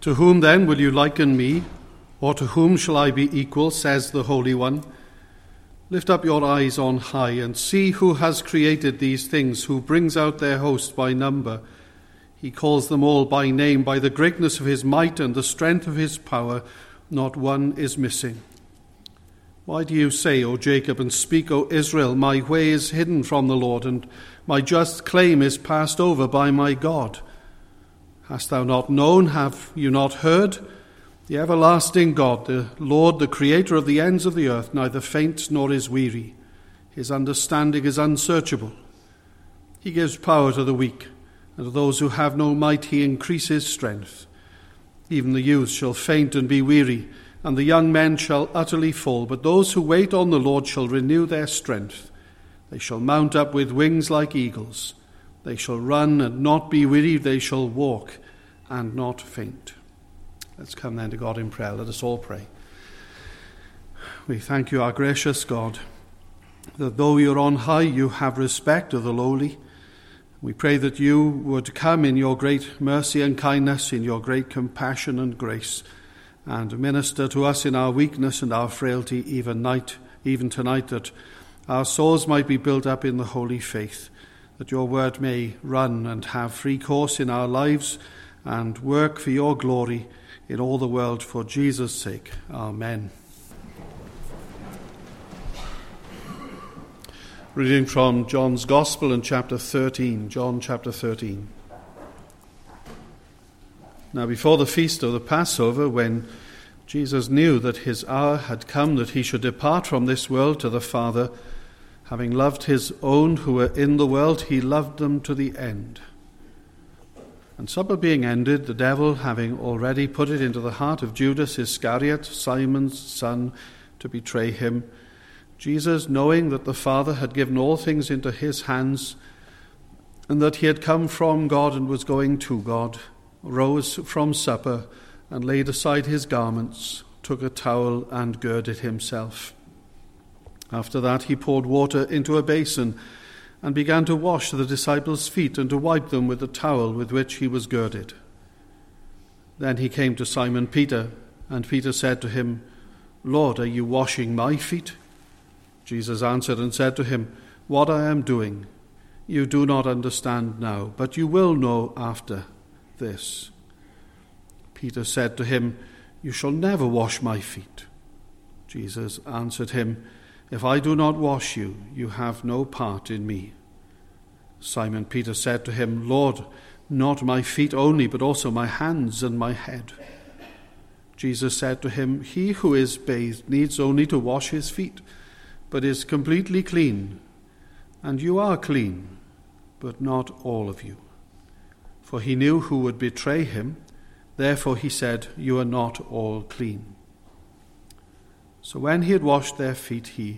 To whom then will you liken me, or to whom shall I be equal, says the Holy One? Lift up your eyes on high and see who has created these things, who brings out their host by number. He calls them all by name, by the greatness of his might and the strength of his power. Not one is missing. Why do you say, O Jacob, and speak, O Israel, my way is hidden from the Lord, and my just claim is passed over by my God? Hast thou not known? Have you not heard? The everlasting God, the Lord, the creator of the ends of the earth, neither faints nor is weary. His understanding is unsearchable. He gives power to the weak, and to those who have no might he increases strength. Even the youth shall faint and be weary, and the young men shall utterly fall. But those who wait on the Lord shall renew their strength. They shall mount up with wings like eagles. They shall run and not be weary. They shall walk and not faint. Let's come then to God in prayer. Let us all pray. We thank you, our gracious God, that though you're on high, you have respect of the lowly. We pray that you would come in your great mercy and kindness, in your great compassion and grace, and minister to us in our weakness and our frailty, even tonight, that our souls might be built up in the holy faith, that your word may run and have free course in our lives and work for your glory in all the world, for Jesus' sake. Amen. Reading from John's Gospel in chapter 13, John chapter 13. Now before the feast of the Passover, when Jesus knew that his hour had come that he should depart from this world to the Father, having loved his own who were in the world, he loved them to the end. And supper being ended, the devil, having already put it into the heart of Judas Iscariot, Simon's son, to betray him, Jesus, knowing that the Father had given all things into his hands, and that he had come from God and was going to God, rose from supper and laid aside his garments, took a towel and girded himself. After that he poured water into a basin and began to wash the disciples' feet and to wipe them with the towel with which he was girded. Then he came to Simon Peter, and Peter said to him, Lord, are you washing my feet? Jesus answered and said to him, What I am doing you do not understand now, but you will know after this. Peter said to him, You shall never wash my feet. Jesus answered him, If I do not wash you, you have no part in me. Simon Peter said to him, Lord, not my feet only, but also my hands and my head. Jesus said to him, He who is bathed needs only to wash his feet, but is completely clean. And you are clean, but not all of you. For he knew who would betray him. Therefore he said, You are not all clean. So when he had washed their feet, he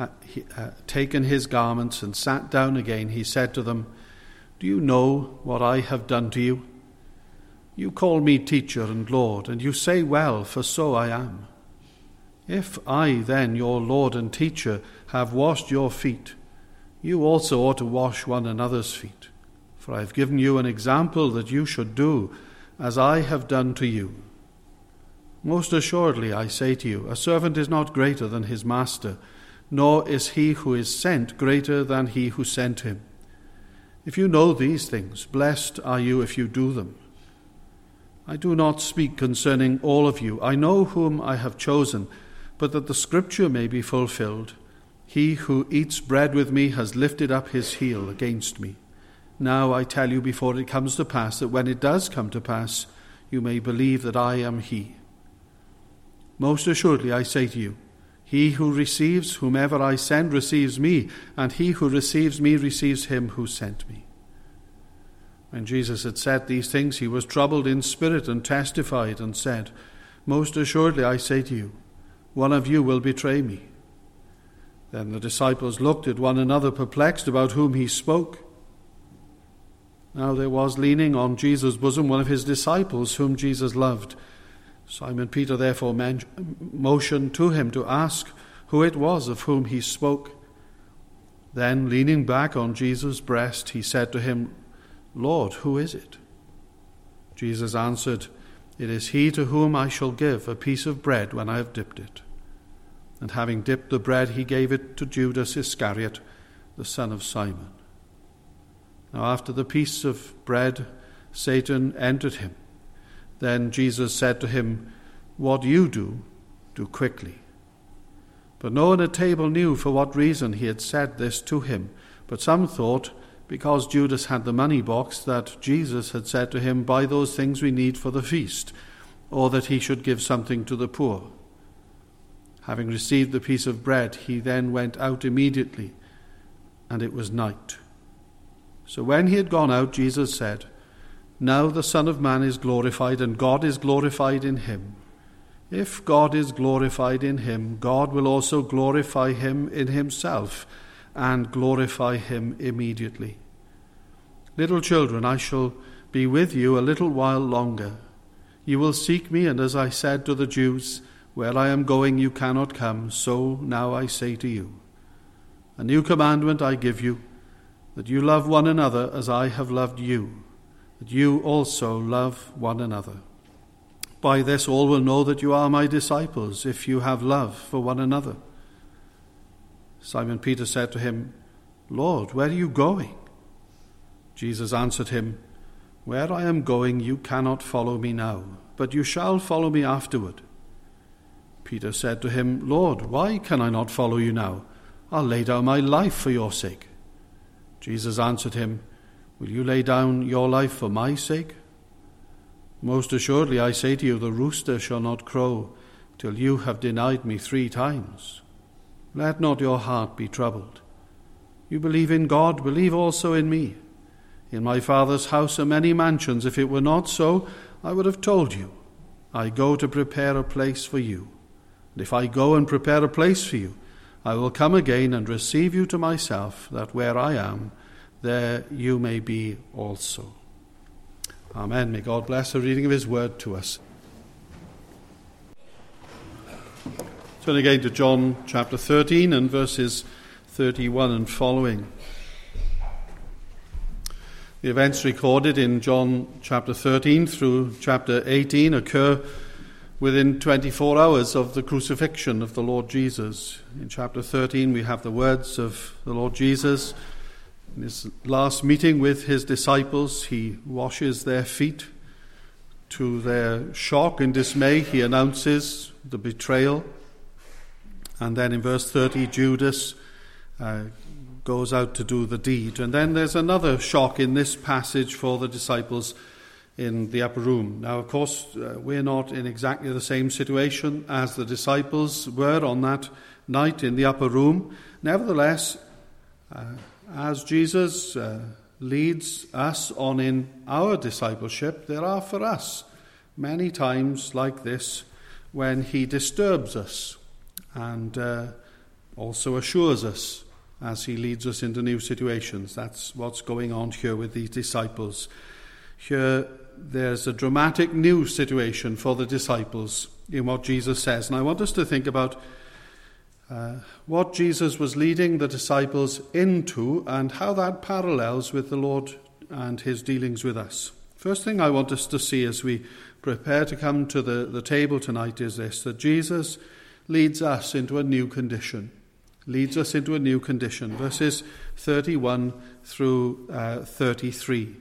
taken his garments and sat down again, he said to them, Do you know what I have done to you? You call me teacher and Lord, and you say well, for so I am. If I then, your Lord and teacher, have washed your feet, you also ought to wash one another's feet. For I have given you an example that you should do as I have done to you. Most assuredly, I say to you, a servant is not greater than his master, nor is he who is sent greater than he who sent him. If you know these things, blessed are you if you do them. I do not speak concerning all of you. I know whom I have chosen, but that the scripture may be fulfilled. He who eats bread with me has lifted up his heel against me. Now I tell you before it comes to pass, that when it does come to pass, you may believe that I am he. Most assuredly I say to you, he who receives whomever I send receives me, and he who receives me receives him who sent me. When Jesus had said these things, he was troubled in spirit and testified and said, Most assuredly I say to you, one of you will betray me. Then the disciples looked at one another, perplexed about whom he spoke. Now there was leaning on Jesus' bosom one of his disciples whom Jesus loved. Simon Peter therefore motioned to him to ask who it was of whom he spoke. Then, leaning back on Jesus' breast, he said to him, Lord, who is it? Jesus answered, It is he to whom I shall give a piece of bread when I have dipped it." And having dipped the bread, he gave it to Judas Iscariot, the son of Simon. Now after the piece of bread, Satan entered him. Then Jesus said to him, "What you do quickly." But no one at table knew for what reason he had said this to him. But some thought, because Judas had the money box, that Jesus had said to him, "Buy those things we need for the feast," or that he should give something to the poor. Having received the piece of bread, he then went out immediately, and it was night. So when he had gone out, Jesus said, "Now the Son of Man is glorified, and God is glorified in him. If God is glorified in him, God will also glorify him in himself, and glorify him immediately. Little children, I shall be with you a little while longer. You will seek me, and as I said to the Jews, where I am going you cannot come, so now I say to you. A new commandment I give you, that you love one another as I have loved you, that you also love one another. By this all will know that you are my disciples, if you have love for one another." Simon Peter said to him, "Lord, where are you going?" Jesus answered him, "Where I am going you cannot follow me now, but you shall follow me afterward." Peter said to him, "Lord, why can I not follow you now? I'll lay down my life for your sake." Jesus answered him, "Will you lay down your life for my sake? Most assuredly I say to you, the rooster shall not crow till you have denied me 3 times. Let not your heart be troubled. You believe in God, believe also in me. In my Father's house are many mansions. If it were not so, I would have told you. I go to prepare a place for you. And if I go and prepare a place for you, I will come again and receive you to myself, that where I am, there you may be also." Amen. May God bless the reading of his word to us. Turn again to John chapter 13 and verses 31 and following. The events recorded in John chapter 13 through chapter 18 occur within 24 hours of the crucifixion of the Lord Jesus. In chapter 13 we have the words of the Lord Jesus. In his last meeting with his disciples, he washes their feet. To their shock and dismay, he announces the betrayal. And then in verse 30, Judas goes out to do the deed. And then there's another shock in this passage for the disciples in the upper room. Now, of course, we're not in exactly the same situation as the disciples were on that night in the upper room. Nevertheless, as Jesus leads us on in our discipleship, there are for us many times like this when he disturbs us and also assures us as he leads us into new situations. That's what's going on here with these disciples. Here there's a dramatic new situation for the disciples in what Jesus says. And I want us to think about what Jesus was leading the disciples into and how that parallels with the Lord and his dealings with us. First thing I want us to see as we prepare to come to the table tonight is this, that Jesus leads us into a new condition. Leads us into a new condition. Verses 31 through 33.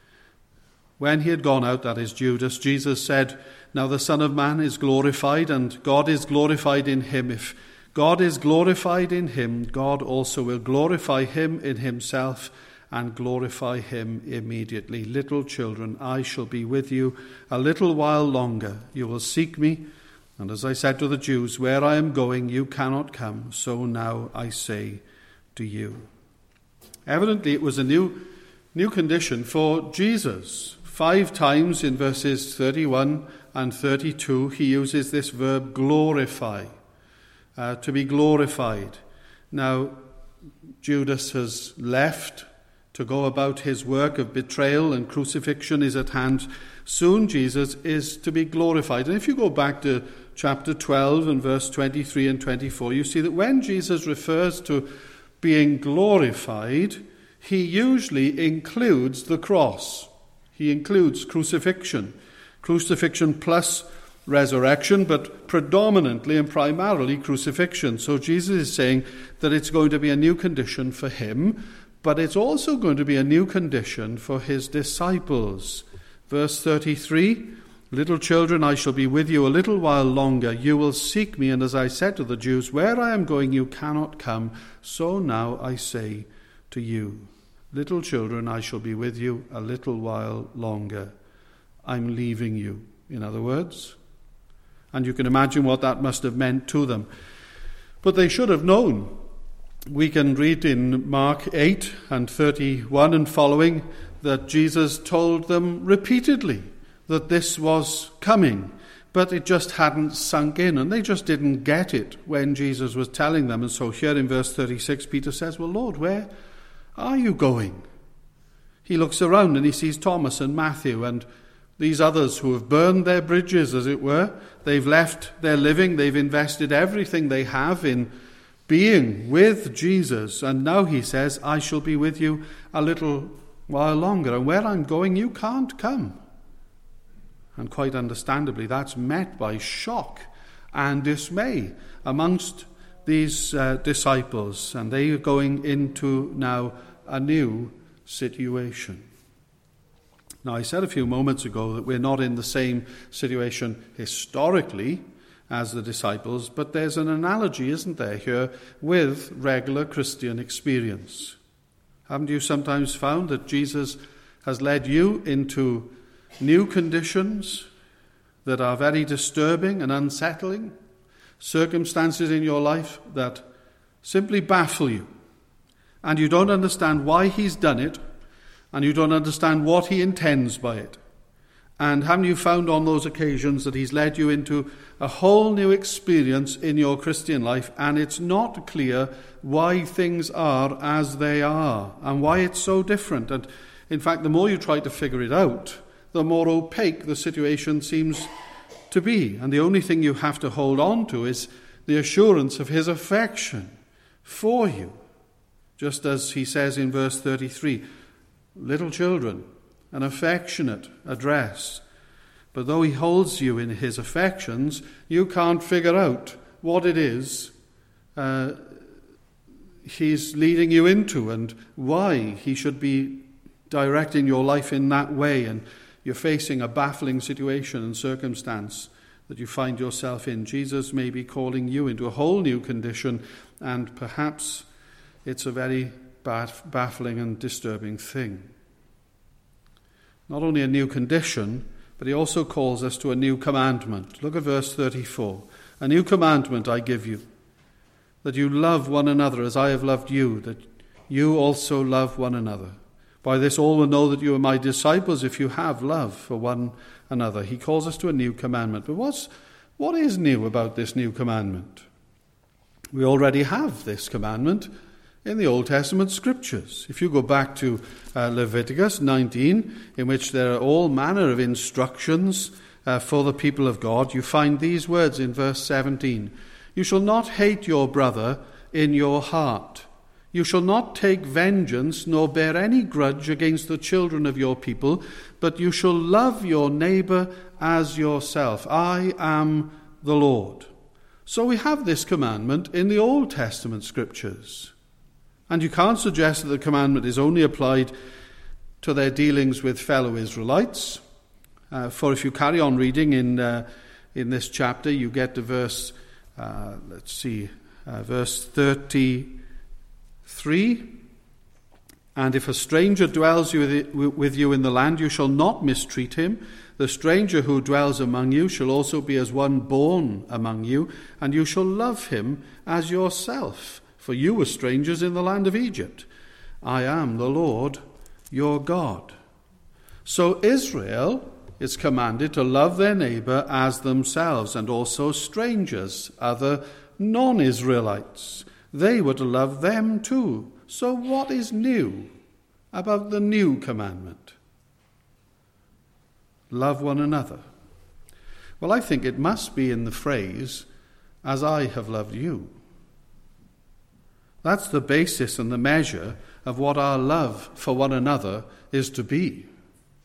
When he had gone out, that is Judas, Jesus said, "Now the Son of Man is glorified, and God is glorified in him. If God is glorified in him, God also will glorify him in himself and glorify him immediately. Little children, I shall be with you a little while longer. You will seek me, and as I said to the Jews, where I am going you cannot come, so now I say to you." Evidently it was a new condition for Jesus. 5 times in verses 31 and 32 he uses this verb glorify. To be glorified. Now, Judas has left to go about his work of betrayal, and crucifixion is at hand. Soon Jesus is to be glorified. And if you go back to chapter 12 and verse 23 and 24, you see that when Jesus refers to being glorified, he usually includes the cross. He includes crucifixion. Crucifixion plus resurrection, but predominantly and primarily crucifixion. So Jesus is saying that it's going to be a new condition for him, but it's also going to be a new condition for his disciples. Verse 33, little children, I shall be with you a little while longer. You will seek me, and as I said to the Jews, where I am going you cannot come. So now I say to you, little children, I shall be with you a little while longer. I'm leaving you, in other words. And you can imagine what that must have meant to them. But they should have known. We can read in Mark 8 and 31 and following that Jesus told them repeatedly that this was coming, but it just hadn't sunk in, and they just didn't get it when Jesus was telling them. And so here in verse 36, Peter says, well, Lord, where are you going? He looks around and he sees Thomas and Matthew and these others who have burned their bridges, as it were. They've left their living. They've invested everything they have in being with Jesus. And now he says, I shall be with you a little while longer. And where I'm going, you can't come. And quite understandably, that's met by shock and dismay amongst these disciples. And they are going into now a new situation. Now, I said a few moments ago that we're not in the same situation historically as the disciples, but there's an analogy, isn't there, here with regular Christian experience. Haven't you sometimes found that Jesus has led you into new conditions that are very disturbing and unsettling, circumstances in your life that simply baffle you, and you don't understand why he's done it, and you don't understand what he intends by it? And haven't you found on those occasions that he's led you into a whole new experience in your Christian life, and it's not clear why things are as they are and why it's so different? And in fact, the more you try to figure it out, the more opaque the situation seems to be. And the only thing you have to hold on to is the assurance of his affection for you. Just as he says in verse 33, little children, an affectionate address. But though he holds you in his affections, you can't figure out what it is he's leading you into and why he should be directing your life in that way. And you're facing a baffling situation and circumstance that you find yourself in. Jesus may be calling you into a whole new condition, and perhaps it's a very baffling and disturbing thing. Not only a new condition, but he also calls us to a new commandment. Look at verse 34. A new commandment I give you, that you love one another as I have loved you, that you also love one another. By this all will know that you are my disciples if you have love for one another. He calls us to a new commandment. But what is new about this new commandment? We already have this commandment in the Old Testament scriptures. If you go back to Leviticus 19, in which there are all manner of instructions for the people of God, you find these words in verse 17. You shall not hate your brother in your heart. You shall not take vengeance, nor bear any grudge against the children of your people, but you shall love your neighbor as yourself. I am the Lord. So we have this commandment in the Old Testament scriptures. And you can't suggest that the commandment is only applied to their dealings with fellow Israelites. For if you carry on reading in this chapter, you get to verse 33. And if a stranger dwells with you in the land, you shall not mistreat him. The stranger who dwells among you shall also be as one born among you, and you shall love him as yourself. For you were strangers in the land of Egypt. I am the Lord your God. So Israel is commanded to love their neighbor as themselves, and also strangers, other non-Israelites. They were to love them too. So what is new about the new commandment? Love one another. Well, I think it must be in the phrase, as I have loved you. That's the basis and the measure of what our love for one another is to be.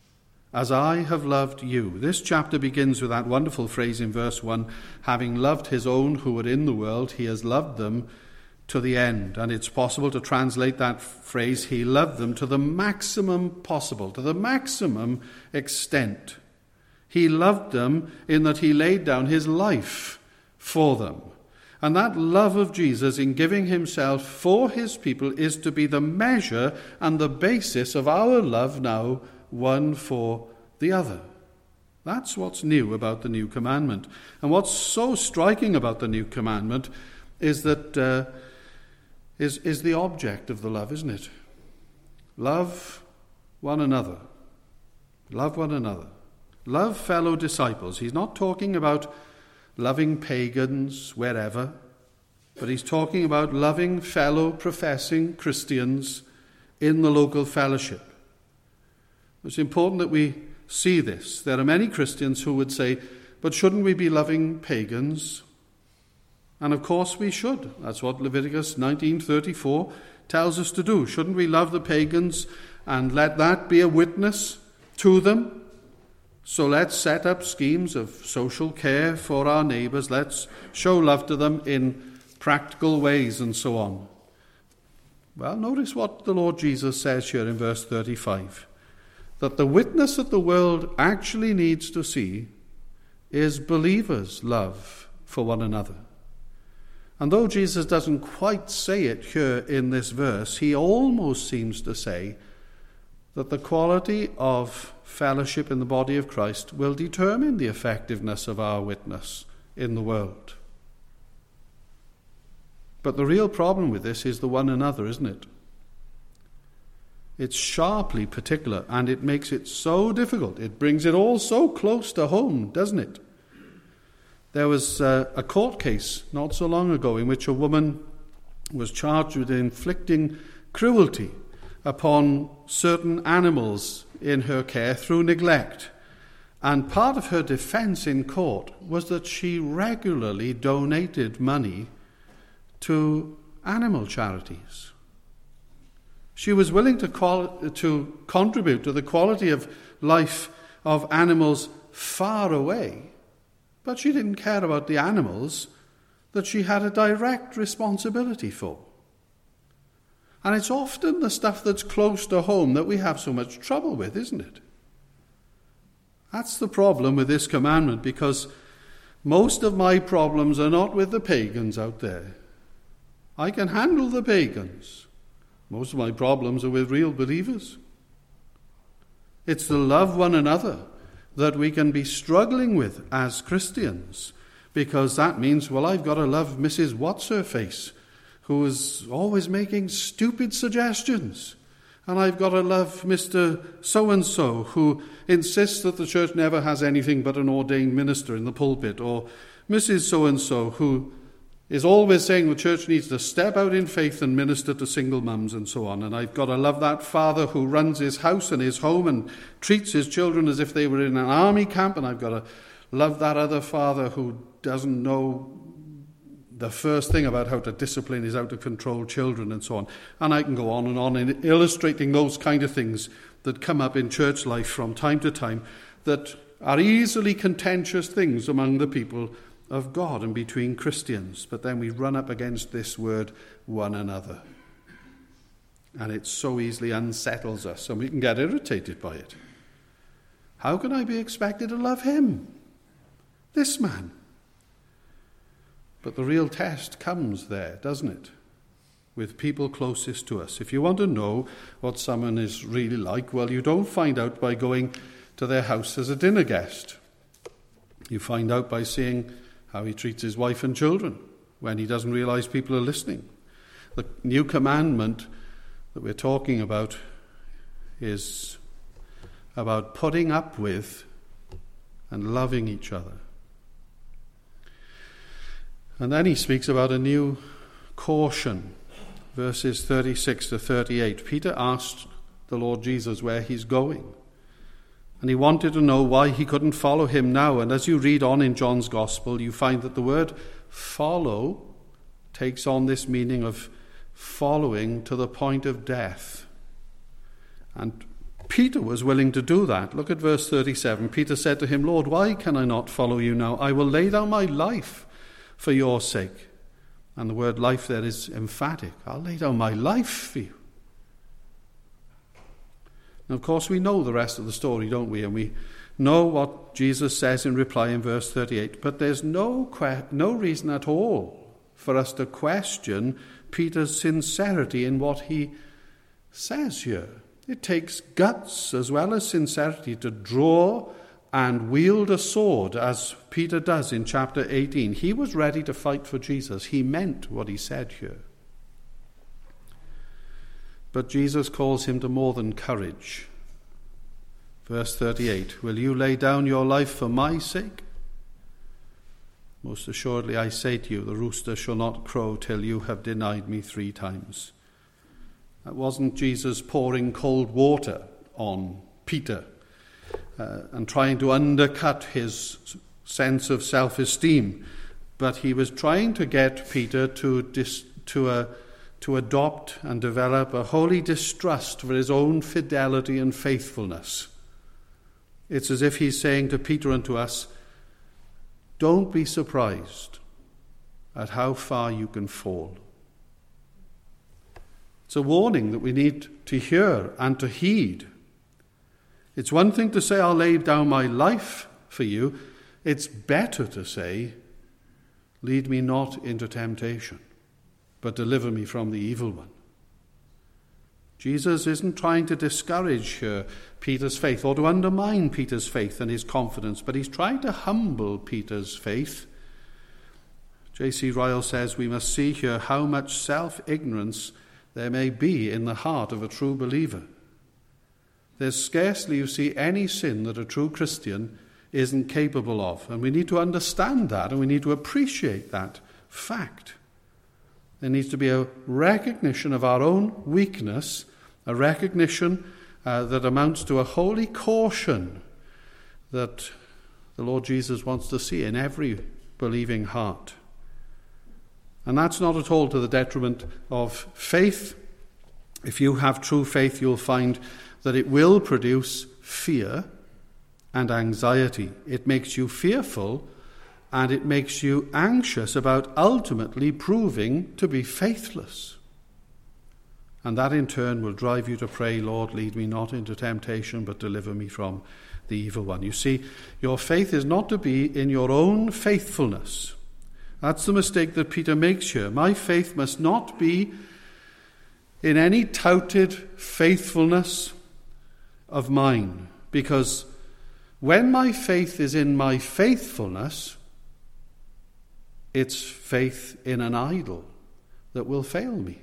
as I have loved you. This chapter begins with that wonderful phrase in verse 1, having loved his own who were in the world, he has loved them to the end. And it's possible to translate that phrase, he loved them to the maximum possible, to the maximum extent. He loved them in that he laid down his life for them. And that love of Jesus in giving himself for his people is to be the measure and the basis of our love now, one for the other. That's what's new about the new commandment. And what's so striking about the new commandment is that is the object of the love, isn't it? Love one another. Love one another. Love fellow disciples. He's not talking about loving pagans wherever, but he's talking about loving fellow professing Christians in the local fellowship. It's important that we see this. There are many Christians who would say, but shouldn't we be loving pagans? And of course we should. That's what Leviticus 19:34 tells us to do. Shouldn't we love the pagans and let that be a witness to them? So let's set up schemes of social care for our neighbours. Let's show love to them in practical ways and so on. Well, notice what the Lord Jesus says here in verse 35. That the witness that the world actually needs to see is believers' love for one another. And though Jesus doesn't quite say it here in this verse, he almost seems to say that the quality of fellowship in the body of Christ will determine the effectiveness of our witness in the world. But the real problem with this is the one another, isn't it? It's sharply particular, and it makes it so difficult. It brings it all so close to home, doesn't it? There was a court case not so long ago in which a woman was charged with inflicting cruelty upon certain animals in her care through neglect. And part of her defense in court was that she regularly donated money to animal charities. She was willing to contribute to the quality of life of animals far away, but she didn't care about the animals that she had a direct responsibility for. And it's often the stuff that's close to home that we have so much trouble with, isn't it? That's the problem with this commandment, because most of my problems are not with the pagans out there. I can handle the pagans. Most of my problems are with real believers. It's the love one another that we can be struggling with as Christians, because that means, well, I've got to love Mrs. What's-her-face, who is always making stupid suggestions. And I've got to love Mr. So-and-so, who insists that the church never has anything but an ordained minister in the pulpit, or Mrs. So-and-so, who is always saying the church needs to step out in faith and minister to single mums and so on. And I've got to love that father who runs his house and his home and treats his children as if they were in an army camp. And I've got to love that other father who doesn't know the first thing about how to discipline his out-of-control children and so on. And I can go on in illustrating those kind of things that come up in church life from time to time that are easily contentious things among the people of God and between Christians. But then we run up against this word, one another. And it so easily unsettles us, and we can get irritated by it. How can I be expected to love him, this man? But the real test comes there, doesn't it? With people closest to us. If you want to know what someone is really like, well, you don't find out by going to their house as a dinner guest. You find out by seeing how he treats his wife and children when he doesn't realize people are listening. The new commandment that we're talking about is about putting up with and loving each other. And then he speaks about a new caution, verses 36 to 38. Peter asked the Lord Jesus where he's going, and he wanted to know why he couldn't follow him now. And as you read on in John's Gospel, you find that the word follow takes on this meaning of following to the point of death. And Peter was willing to do that. Look at verse 37. Peter said to him, Lord, why can I not follow you now? I will lay down my life for your sake. And the word life there is emphatic. I'll lay down my life for you. And of course, we know the rest of the story, don't we? And we know what Jesus says in reply in verse 38. But there's no reason at all for us to question Peter's sincerity in what he says here. It takes guts as well as sincerity to draw and wield a sword, as Peter does in chapter 18. He was ready to fight for Jesus. He meant what he said here. But Jesus calls him to more than courage. Verse 38, will you lay down your life for my sake? Most assuredly I say to you, the rooster shall not crow till you have denied me 3 times. That wasn't Jesus pouring cold water on Peter and trying to undercut his sense of self-esteem, but he was trying to get Peter to adopt and develop a holy distrust for his own fidelity and faithfulness. It's as if he's saying to Peter and to us, don't be surprised at how far you can fall. It's a warning that we need to hear and to heed. It's one thing to say, I'll lay down my life for you. It's better to say, lead me not into temptation, but deliver me from the evil one. Jesus isn't trying to discourage Peter's faith or to undermine Peter's faith and his confidence, but he's trying to humble Peter's faith. J.C. Ryle says we must see here how much self-ignorance there may be in the heart of a true believer. There's scarcely, you see, any sin that a true Christian isn't capable of. And we need to understand that, and we need to appreciate that fact. There needs to be a recognition of our own weakness, a recognition that amounts to a holy caution that the Lord Jesus wants to see in every believing heart. And that's not at all to the detriment of faith. If you have true faith, you'll find that it will produce fear and anxiety. It makes you fearful and it makes you anxious about ultimately proving to be faithless. And that in turn will drive you to pray, Lord, lead me not into temptation, but deliver me from the evil one. You see, your faith is not to be in your own faithfulness. That's the mistake that Peter makes here. My faith must not be in any touted faithfulness of mine, because when my faith is in my faithfulness, it's faith in an idol that will fail me.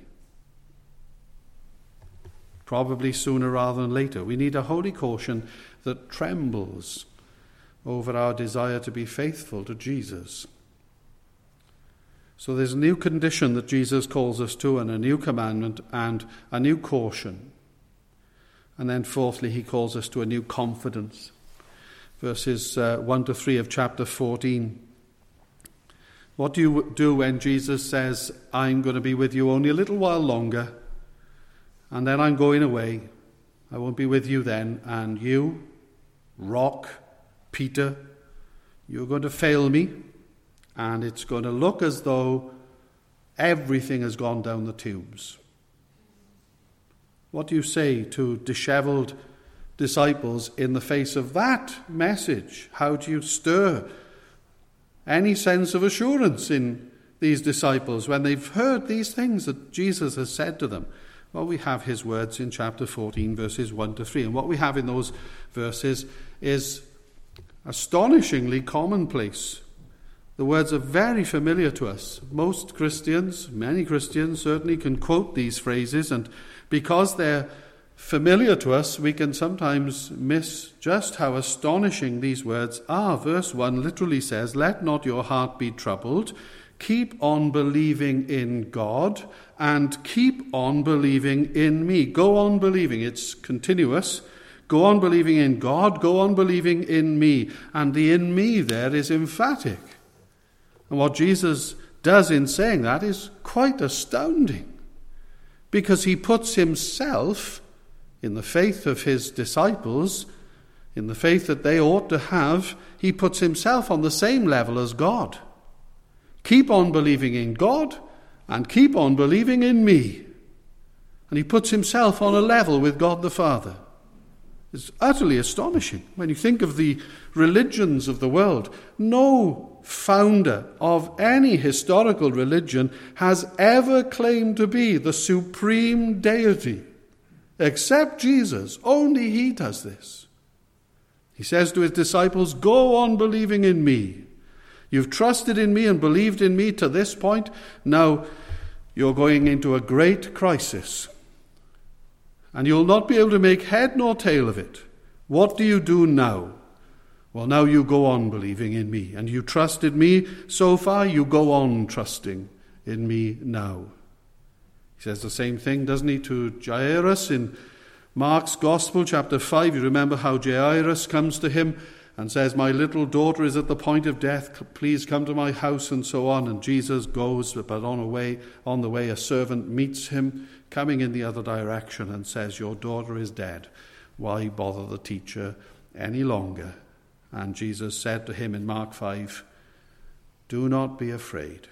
Probably sooner rather than later. We need a holy caution that trembles over our desire to be faithful to Jesus. So there's a new condition that Jesus calls us to, and a new commandment and a new caution. And then fourthly, he calls us to a new confidence. Verses 1 to 3 of chapter 14. What do you do when Jesus says, I'm going to be with you only a little while longer, and then I'm going away. I won't be with you then. And you, rock, Peter, you're going to fail me, and it's going to look as though everything has gone down the tubes. What do you say to disheveled disciples in the face of that message? How do you stir any sense of assurance in these disciples when they've heard these things that Jesus has said to them? Well, we have his words in chapter 14, verses 1 to 3. And what we have in those verses is astonishingly commonplace. The words are very familiar to us. Most Christians, many Christians certainly can quote these phrases, and because they're familiar to us, we can sometimes miss just how astonishing these words are. Verse 1 literally says, let not your heart be troubled. Keep on believing in God and keep on believing in me. Go on believing. It's continuous. Go on believing in God. Go on believing in me. And the in me there is emphatic. And what Jesus does in saying that is quite astounding, because he puts himself in the faith of his disciples, in the faith that they ought to have, he puts himself on the same level as God. Keep on believing in God and keep on believing in me. And he puts himself on a level with God the Father. It's utterly astonishing when you think of the religions of the world. No founder of any historical religion has ever claimed to be the supreme deity, except Jesus. Only he does this. He says to his disciples, go on believing in me. You've trusted in me and believed in me to this point. Now you're going into a great crisis. And you'll not be able to make head nor tail of it. What do you do now? Well, now you go on believing in me. And you trusted me so far, you go on trusting in me now. He says the same thing, doesn't he, to Jairus in Mark's Gospel, chapter 5. You remember how Jairus comes to him and says, my little daughter is at the point of death. Please come to my house, and so on. And Jesus goes, but on the way a servant meets him, coming in the other direction, and says, your daughter is dead. Why bother the teacher any longer? And Jesus said to him in Mark 5, do not be afraid.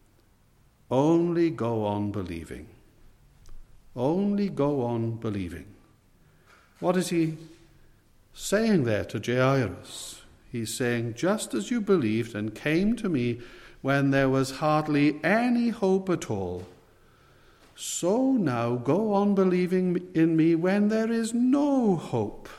Only go on believing. Only go on believing. What is he saying there to Jairus? He's saying, just as you believed and came to me when there was hardly any hope at all, so now go on believing in me when there is no hope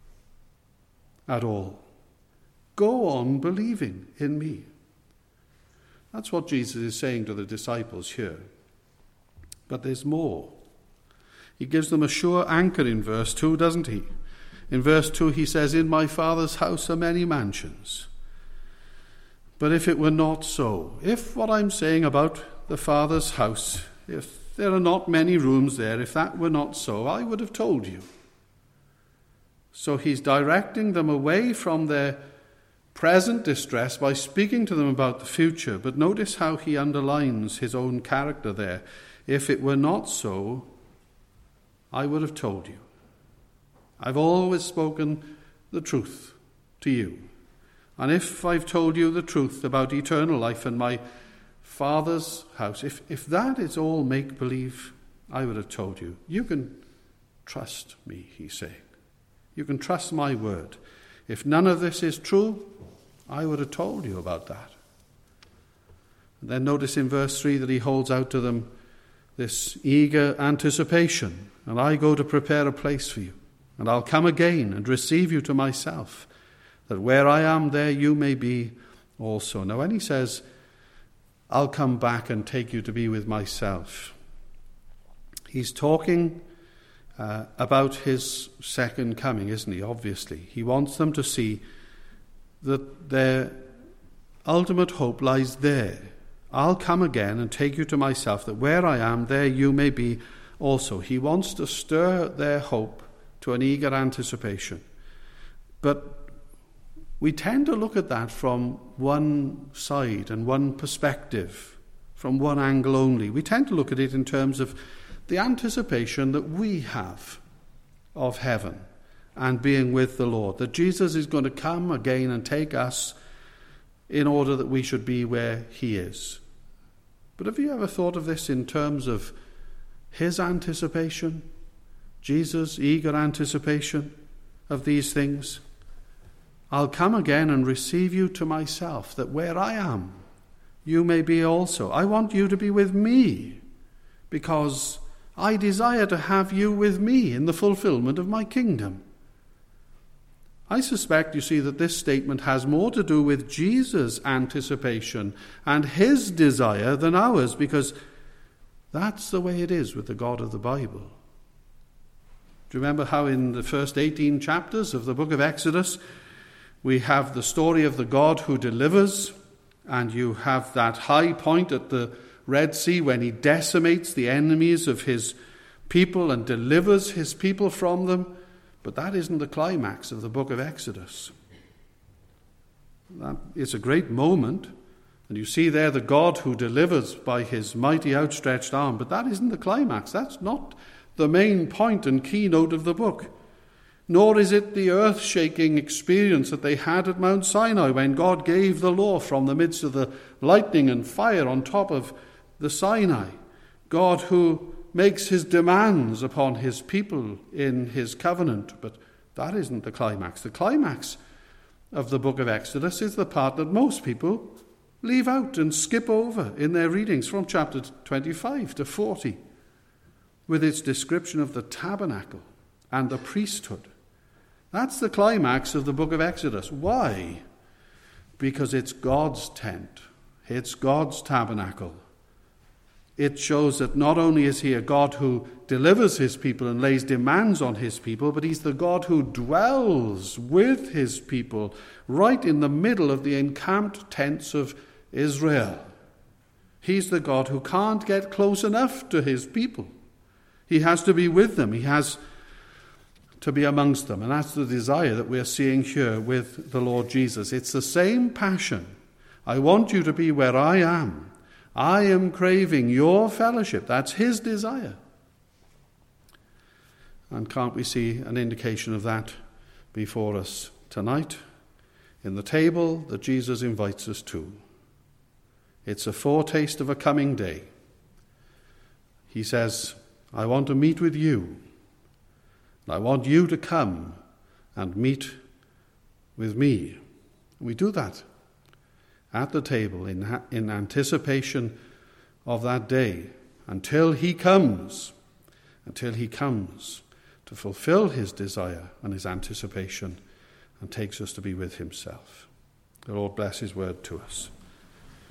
at all. Go on believing in me. That's what Jesus is saying to the disciples here. But there's more. He gives them a sure anchor in verse 2, doesn't he? In verse 2 he says, in my Father's house are many mansions. But if it were not so, if what I'm saying about the Father's house, if there are not many rooms there, if that were not so, I would have told you. So he's directing them away from their present distress by speaking to them about the future. But notice how he underlines his own character there. If it were not so, I would have told you. I've always spoken the truth to you. And if I've told you the truth about eternal life and my Father's house, if that is all make-believe, I would have told you. You can trust me, he's saying. You can trust my word. If none of this is true, I would have told you about that. And then notice in verse 3 that he holds out to them this eager anticipation. And I go to prepare a place for you. And I'll come again and receive you to myself, that where I am, there you may be also. Now when he says, I'll come back and take you to be with myself, he's talking about his second coming, isn't he? Obviously. He wants them to see that their ultimate hope lies there. I'll come again and take you to myself, that where I am, there you may be also. He wants to stir their hope to an eager anticipation. But we tend to look at that from one side and one perspective, from one angle only. We tend to look at it in terms of the anticipation that we have of heaven and being with the Lord, that Jesus is going to come again and take us in order that we should be where he is. But have you ever thought of this in terms of his anticipation, Jesus' eager anticipation of these things? I'll come again and receive you to myself, that where I am, you may be also. I want you to be with me, because I desire to have you with me in the fulfillment of my kingdom. I suspect, you see, that this statement has more to do with Jesus' anticipation and his desire than ours, because that's the way it is with the God of the Bible. Do you remember how in the first 18 chapters of the book of Exodus, we have the story of the God who delivers, and you have that high point at the Red Sea when he decimates the enemies of his people and delivers his people from them. But that isn't the climax of the book of Exodus. It's a great moment, and you see there the God who delivers by his mighty outstretched arm, but that isn't the climax. That's not the main point and keynote of the book. Nor is it the earth-shaking experience that they had at Mount Sinai when God gave the law from the midst of the lightning and fire on top of the Sinai. God who makes his demands upon his people in his covenant. But that isn't the climax. The climax of the book of Exodus is the part that most people leave out and skip over in their readings from chapter 25 to 40, with its description of the tabernacle and the priesthood. That's the climax of the book of Exodus. Why? Because it's God's tent. It's God's tabernacle. It shows that not only is he a God who delivers his people and lays demands on his people, but he's the God who dwells with his people right in the middle of the encamped tents of Israel. He's the God who can't get close enough to his people. He has to be with them. He has to be amongst them. And that's the desire that we're seeing here with the Lord Jesus. It's the same passion. I want you to be where I am. I am craving your fellowship. That's his desire. And can't we see an indication of that before us tonight in the table that Jesus invites us to? It's a foretaste of a coming day. He says, I want to meet with you. I want you to come and meet with me. We do that at the table in anticipation of that day until he comes to fulfill his desire and his anticipation and takes us to be with himself. The Lord bless his word to us.